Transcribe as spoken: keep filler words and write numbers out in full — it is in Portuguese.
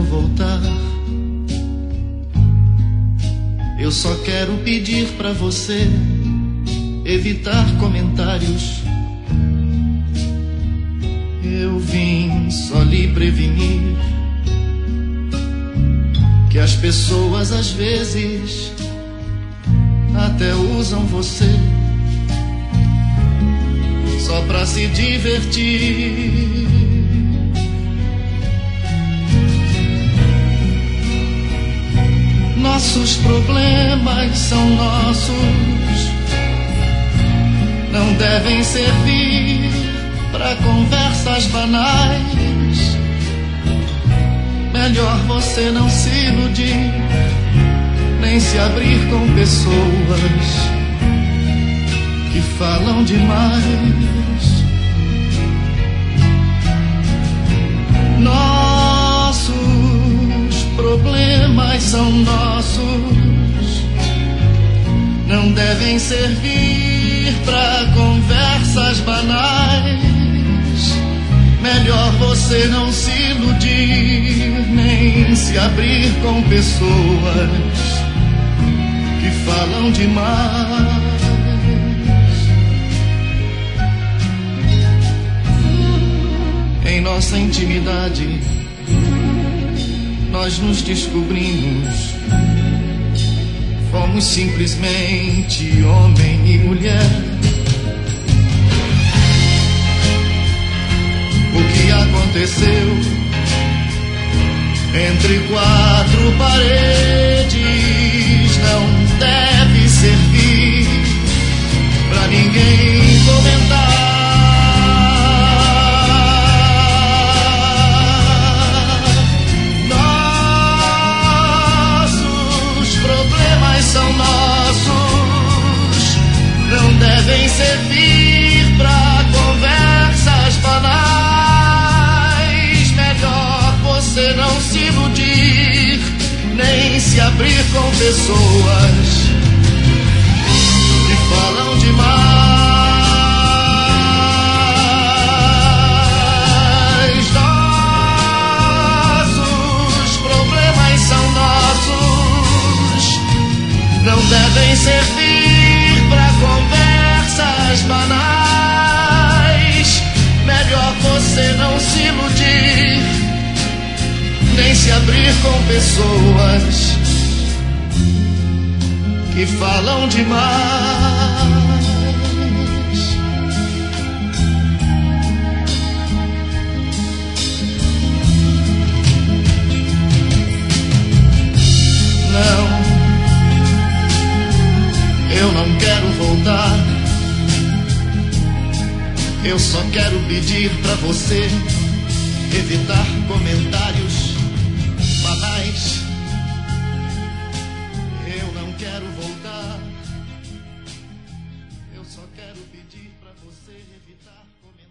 voltar. Eu só quero pedir pra você evitar comentários. Eu vim só lhe prevenir que as pessoas às vezes até usam você só pra se divertir. Nossos problemas são nossos, não devem servir pra conversas banais. Melhor você não se iludir, nem se abrir com pessoas que falam demais. Nossos problemas são nossos, não devem servir pra conversas banais. Melhor você não se iludir, nem se abrir com pessoas que falam demais. Em nossa intimidade, nós nos descobrimos. Fomos simplesmente homem e mulher. O que aconteceu entre quatro paredes não deve servir pra ninguém comentar. Nossos problemas são nossos, não devem servir pra conversas banais. Você não se iludir, nem se abrir com pessoas que falam demais. Nossos problemas são nossos, não devem servir para conversas banais. Melhor você não se iludir, nem se abrir com pessoas que falam demais. Não, eu não quero voltar. Eu só quero pedir pra você evitar comentários banais. Eu não quero voltar. Eu só quero pedir pra você evitar comentários.